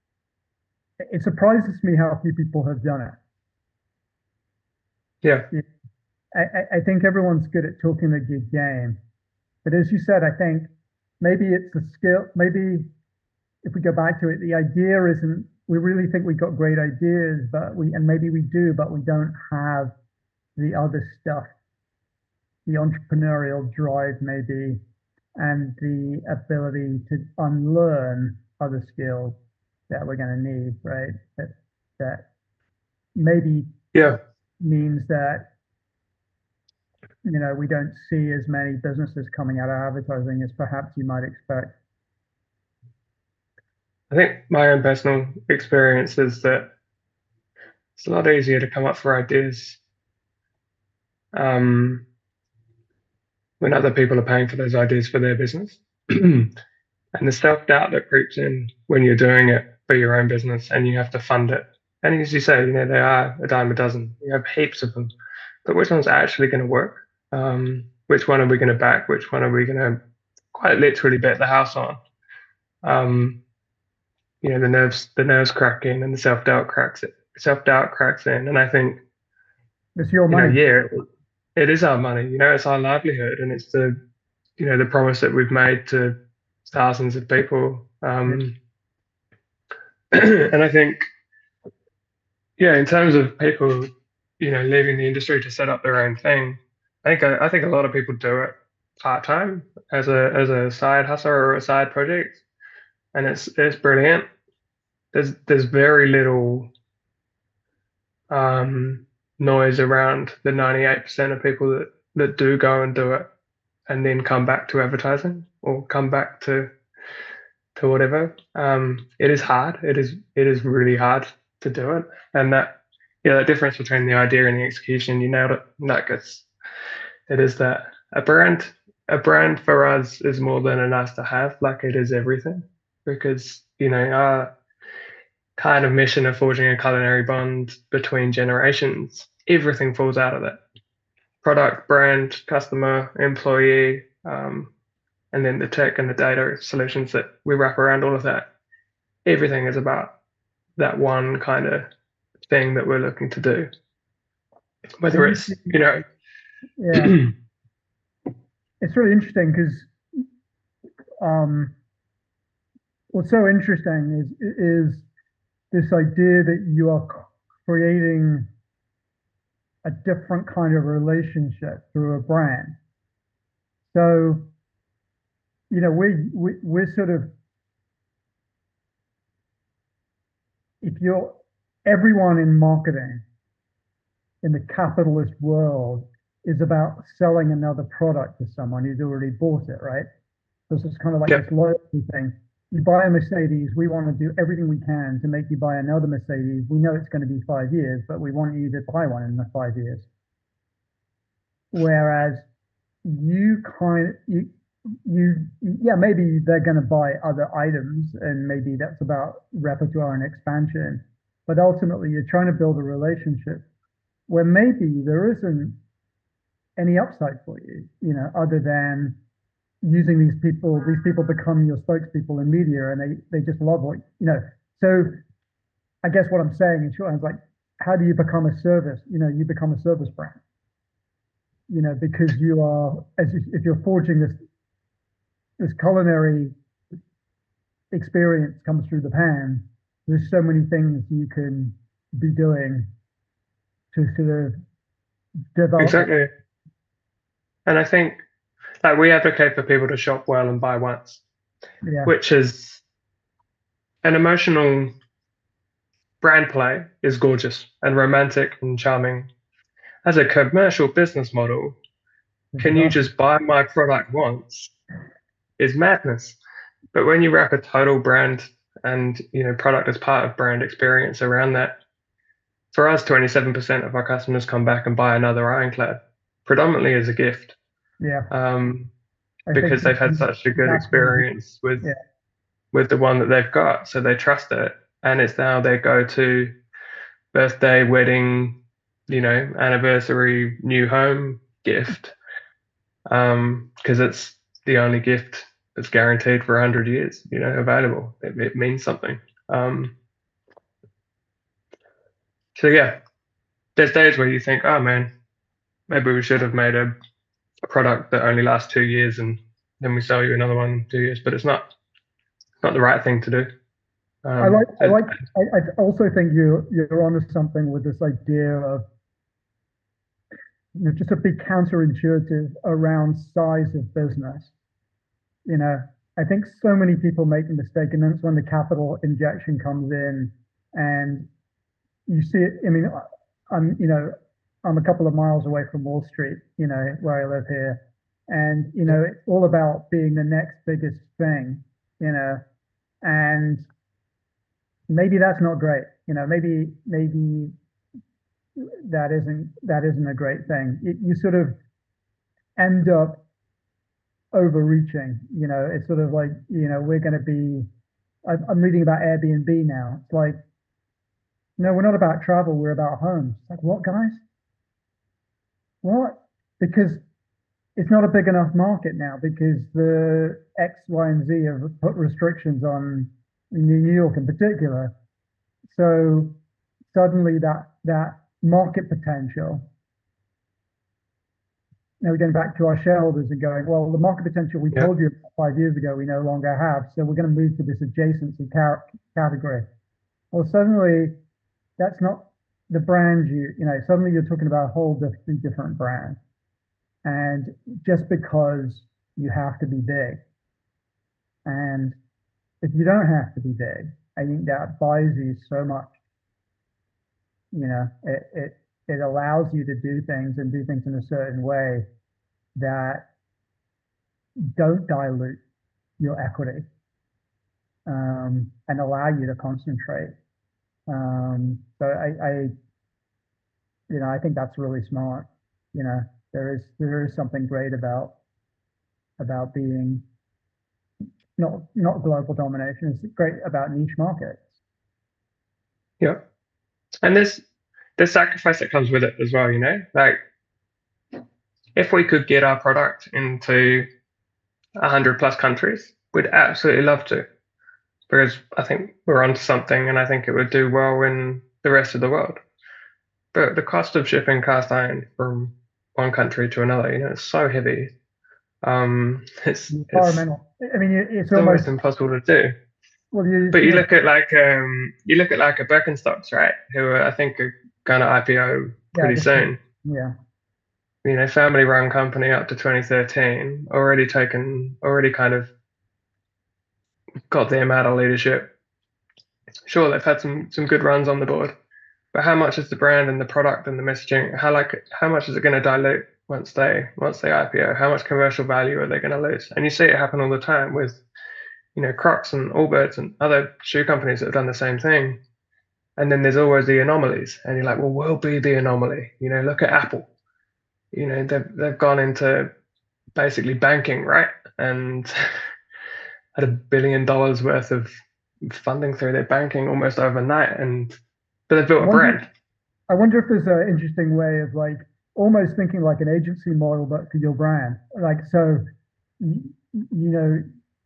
Yeah. I, I I think everyone's good at talking a good game. But as you said, I think maybe it's the skill, maybe if we go back to it, the idea isn't, we really think we got great ideas, but we, and maybe we do, but we don't have the other stuff, the entrepreneurial drive maybe, and the ability to unlearn other skills that we're going to need, right? That, that maybe Yeah. means that, you know, we don't see as many businesses coming out of advertising as perhaps you might expect. I think my own personal experience is that it's a lot easier to come up for ideas um, when other people are paying for those ideas for their business. And the self-doubt that creeps in when you're doing it for your own business and you have to fund it. And as you say, you know, they are a dime a dozen. You have heaps of them. But which one's actually going to work? Um, which one are we going to back? Which one are we going to quite literally bet the house on? Um, you know, the nerves, the nerves crack in and the self-doubt cracks it. Self-doubt cracks in. And I think, It's your you know, money. yeah, it is our money, you know, it's our livelihood and it's the, you know, the promise that we've made to thousands of people. Yeah. Um, and I think, yeah, in terms of people, you know, leaving the industry to set up their own thing, I think I, I think a lot of people do it part time as a as a side hustle or a side project, and it's it's brilliant. There's there's very little um, noise around the ninety-eight percent of people that that do go and do it and then come back to advertising or come back to to whatever. Um, it is hard. It is it is really hard to do it, and that yeah, that difference between the idea and the execution, you nailed it. That gets it is that a brand a brand for us is more than a nice to have. Like it is everything because you know our kind of mission of forging a culinary bond between generations. Everything falls out of that product, brand, customer, employee. Um, and then the tech and the data solutions that we wrap around all of that. Everything is about that one kind of thing that we're looking to do. I Whether used it's, to, you know, yeah, it's really interesting because um, what's so interesting is is this idea that you are creating a different kind of relationship through a brand. So, you know, we, we we're sort of, if you're everyone in marketing in the capitalist world is about selling another product to someone who's already bought it, right? So it's kind of like yeah, this loyalty thing. You buy a Mercedes, we want to do everything we can to make you buy another Mercedes. We know it's going to be five years, but we want you to buy one in the five years. Whereas you kind you you yeah, maybe they're going to buy other items and maybe that's about repertoire and expansion, but ultimately you're trying to build a relationship where maybe there isn't any upside for you, you know, other than using these people, these people become your spokespeople in media and they they just love what, you know. So I guess what I'm saying in short is like, how do you become a service? You know, you become a service brand, you know, because you are, as if you're forging this this culinary experience comes through the pan, there's so many things you can be doing to sort of develop that. exactly. And I think like we advocate for people to shop well and buy once, Yeah, which is an emotional brand play is gorgeous and romantic and charming. As a commercial business model, can you disaster. just buy my product once is madness. But when you wrap a total brand and you know product as part of brand experience around that, for us, twenty-seven percent of our customers come back and buy another Ironclad, predominantly as a gift, Yeah, um, I think because they've had such a good that's what it is. experience with Yeah, with the one that they've got, so they trust it, and it's now their go-to birthday, wedding, you know, anniversary, new home gift, um, because it's the only gift that's guaranteed for one hundred years, you know, available. It, it means something. Um, so yeah, there's days where you think, oh man, maybe we should have made a, a product that only lasts two years and then we sell you another one in two years, but it's not not the right thing to do. I Um, like, I it, like, I, I also think you you're onto something with this idea of, you know, just a bit counterintuitive around size of business. You know, I think so many people make the mistake, and then it's when the capital injection comes in, and you see it. I mean, I'm, you know, I'm a couple of miles away from Wall Street, you know, where I live here, and you yeah, know, it's all about being the next biggest thing, you know, and maybe that's not great. You know, maybe maybe that isn't that isn't a great thing. It, you sort of end up overreaching. You know, it's sort of like, you know, we're going to be. I, I'm reading about Airbnb now. It's like, no, we're not about travel. We're about homes. It's like, what, guys? What? Because it's not a big enough market now because the X, Y, and Z have put restrictions on New York in particular. So suddenly that that market potential. Now we're getting back to our shareholders and going, well, the market potential we yeah, told you five years ago we no longer have, so we're going to move to this adjacency category. Well, suddenly that's not the brand you you know. Suddenly you're talking about a whole different different brand, and just because you have to be big, and if you don't have to be big, I think that buys you so much. You know, it it it allows you to do things and do things in a certain way that don't dilute your equity, um, and allow you to concentrate. Um, so I, I, you know, I think that's really smart. You know, there is there is something great about about being not not global domination. It's great about niche markets. yeah. And there's there's sacrifice that comes with it as well, you know. Like if we could get our product into a hundred plus countries, we'd absolutely love to, because I think we're onto something, and I think it would do well in the rest of the world. But the cost of shipping cast iron from one country to another, you know, it's so heavy. Um, it's it's Environmental. I mean, it's it's almost almost impossible to do. well, you But you you know, look at like um, you look at like a Birkenstocks, right? Who are, I think are going to I P O yeah, I pretty guess, soon. yeah. You know, family-run company up to twenty thirteen, already taken, already kind of got them out of leadership. Sure, they've had some some good runs on the board, but how much is the brand and the product and the messaging? How like how much is it going to dilute once they once they I P O? How much commercial value are they going to lose? And you see it happen all the time with, you know, Crocs and Allbirds and other shoe companies that have done the same thing. And then there's always the anomalies, and you're like, well, we'll be the anomaly. You know, look at Apple. You know, they've they've gone into basically banking, right? And had a billion dollars worth of funding through their banking almost overnight, and but they've I built a wonder brand. I wonder if there's an interesting way of like almost thinking like an agency model, but for your brand. Like so, you, you know,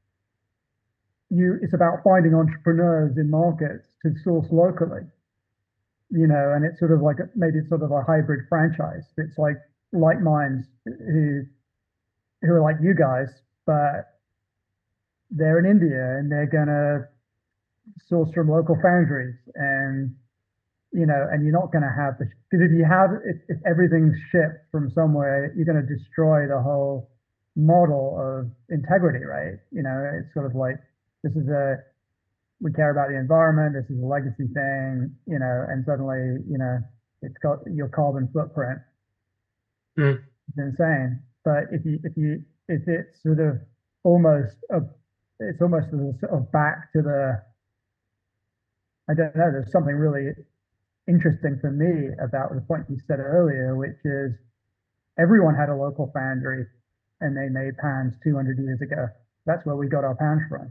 you it's about finding entrepreneurs in markets to source locally. You know, and it's sort of like a, maybe it's sort of a hybrid franchise. It's like like minds who who are like you guys, but they're in India and they're gonna source from local foundries, and you know, and you're not going to have the because if you have if, if everything's shipped from somewhere, you're going to destroy the whole model of integrity, right? You know, it's sort of like this is a we care about the environment, this is a legacy thing, you know, and suddenly, you know, it's got your carbon footprint. Mm. It's insane. But if you if you if it's sort of almost a it's almost sort of back to the I don't know, there's something really interesting for me about the point you said earlier, which is everyone had a local foundry and they made pans two hundred years ago. That's where we got our pans from.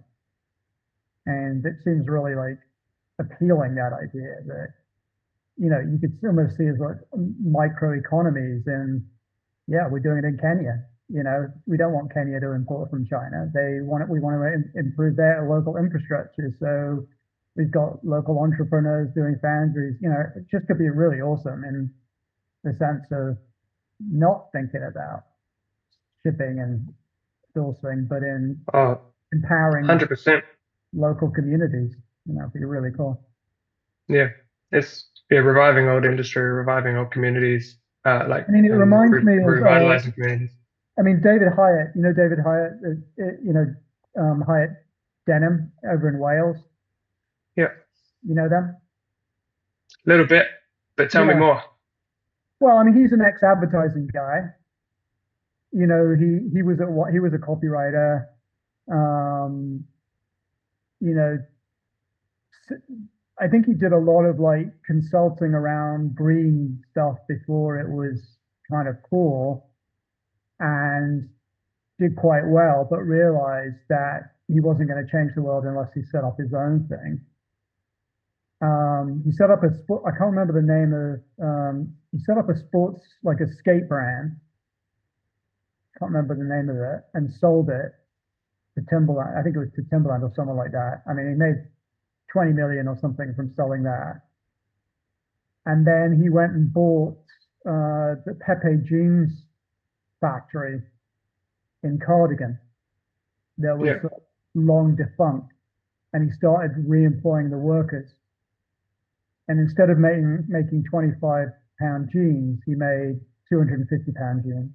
And it seems really like appealing, that idea that, you know, you could almost see as like micro economies. And yeah, we're doing it in Kenya. You know, we don't want Kenya to import from China. They want it, we want to improve their local infrastructure. So we've got local entrepreneurs doing foundries. You know, it just could be really awesome. And the sense of not thinking about shipping and sourcing, but in Oh, empowering one hundred percent. local communities. You know, it'd be really cool. Yeah. It's yeah, reviving old industry, reviving old communities, uh, like I mean, it and reminds re me of, uh, revitalizing communities. I mean, David Hyatt, you know, David Hyatt, uh, uh, you know, um, Hyatt Denim over in Wales. Yeah, You know them? a little bit, but tell me Yeah. more. Well, I mean, he's an ex-advertising guy. You know, he he was a what he was a copywriter. Um, you know, I think he did a lot of like consulting around green stuff before it was kind of cool, and did quite well, but realized that he wasn't going to change the world unless he set up his own thing. Um, he set up a sport. I can't remember the name of. Um, he set up a sports like a skate brand. Can't remember the name of it, and sold it to Timberland. I think it was to Timberland or someone like that. I mean, he made twenty million or something from selling that. And then he went and bought uh, the Pepe Jeans factory in Cardigan that was Yeah, long defunct, and he started re-employing the workers. And instead of making making twenty-five pound jeans, he made two hundred fifty pound jeans.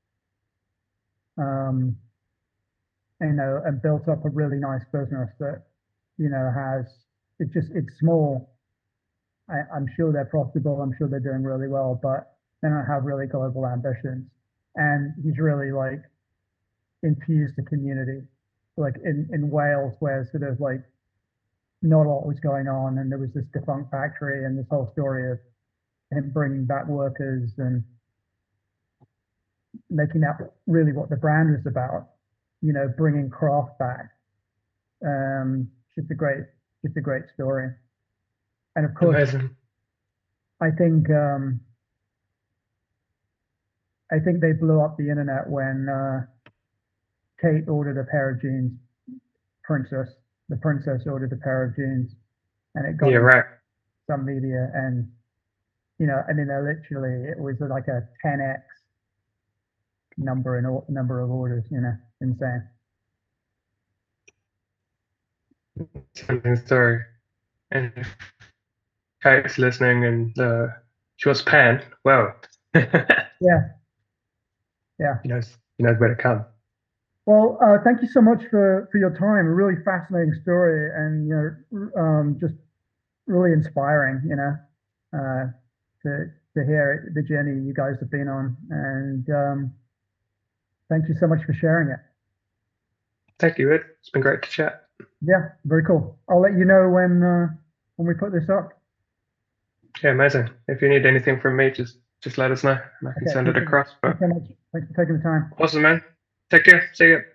Um, you know, and built up a really nice business that, you know, has it just it's small. I, I'm sure they're profitable. I'm sure they're doing really well, but they don't have really global ambitions. And he's really like infused the community, like in in Wales, where sort of like not a lot was going on, and there was this defunct factory, and this whole story of him bringing back workers and making that really what the brand was about. You know, bringing craft back. Um, just a great, just a great story. And of course, amazing. I think um, I think they blew up the internet when uh, Kate ordered a pair of jeans. Princess, the princess ordered a pair of jeans, and it got Yeah, in right. some media. And you know, I mean, they're literally it was like a ten x number in number of orders. You know, insane. Something story. And if Kate's listening and uh, she wants Pan, well, he Yeah, yeah. knows he knows where to come. Well, uh, thank you so much for for your time. A really fascinating story, and you know, um, just really inspiring. You know, uh, to to hear the journey you guys have been on, and um, thank you so much for sharing it. Thank you, Ed. It's been great to chat. Yeah, very cool. I'll let you know when uh, when we put this up. Yeah, amazing. If you need anything from me, just just let us know and I can Okay, send it appreciate it. across. But Thanks so much. Thanks for taking the time. awesome, man. Take care. See you.